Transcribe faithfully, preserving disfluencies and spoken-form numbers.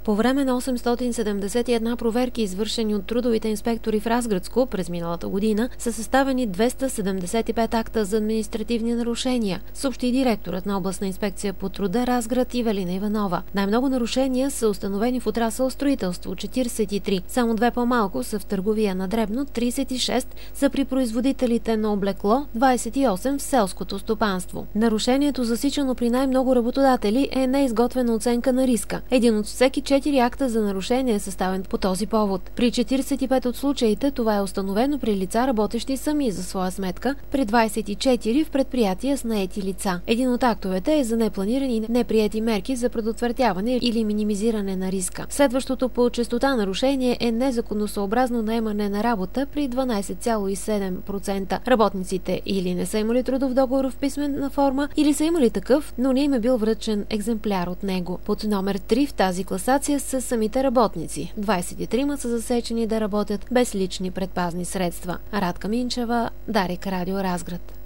По време на осемстотин седемдесет и една проверки, извършени от трудовите инспектори в Разградско през миналата година, са съставени двеста седемдесет и пет акта за административни нарушения, съобщи директорът на областна инспекция по труда Разград Ивелина Иванова. Най-много нарушения са установени в отрасъл строителство – четиридесет и три, само две по-малко са в търговия на дребно, тридесет и шест са при производителите на облекло, двадесет и осем в селското стопанство. Нарушението, засичано при най-много работодатели, е неизготвена оценка на риска. Един от всеки четири акта за нарушение е съставен по този повод. При четиридесет и пет от случаите това е установено при лица, работещи сами за своя сметка, при двадесет и четири в предприятия с наети лица. Един от актовете е за непланирани и неприети мерки за предотвратяване или минимизиране на риска. Следващото по честота нарушение е незаконосъобразно наемане на работа при дванадесет цяло и седем процента. Работниците или не са имали трудов договор в писмена форма, или са имали такъв, но не им е бил връчен екземпляр от него. Под номер три в тази класация са самите работници. двадесет и три са засечени да работят без лични предпазни средства. Радка Минчева, Дарик, Радио Разград.